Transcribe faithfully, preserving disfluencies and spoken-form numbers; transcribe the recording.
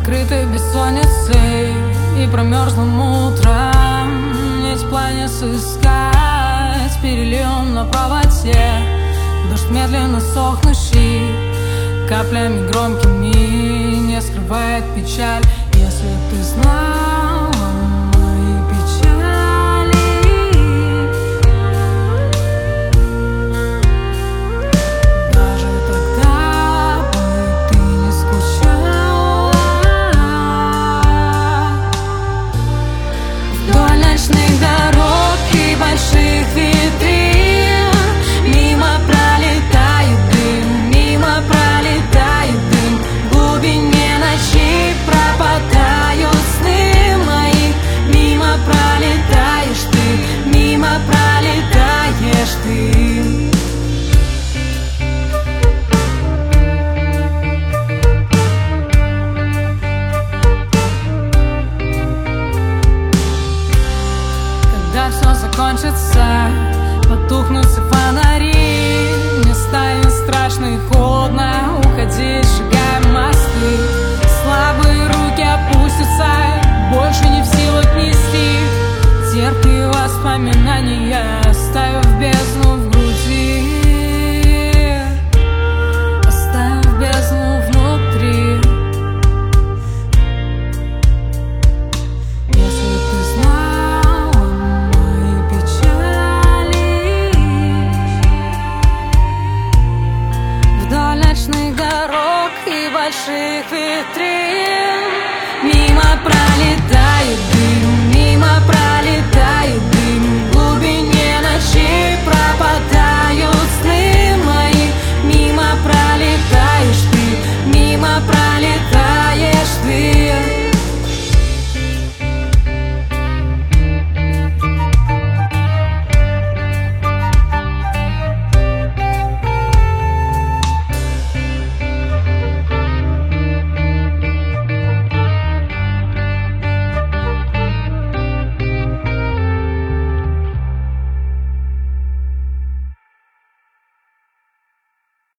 покрыты бессонницей и промерзлым утром. Есть плане сыскать перелом на правоте. Дождь медленно сохнущий, каплями громкими не скрывает печаль. Если б ты знала мои печали, даже тогда бы ты не скучала. Вдоль ночных дорог и больших витрин мимо пролетает дым, мимо пролетает дым. В глубине ночи пропадают сны мои. Мимо пролетаешь ты, мимо пролетаешь ты. Когда все закончится, потухнут все фонари, мне станет страшно и холодно уходить, сжигая мосты. Слабые руки опустятся, больше не в силах нести терпкие воспоминания, оставив бездну в груди, оставив бездну внутри. Если ты знала мои печали, вдоль ночных дорог и больших витрин мимо пролетает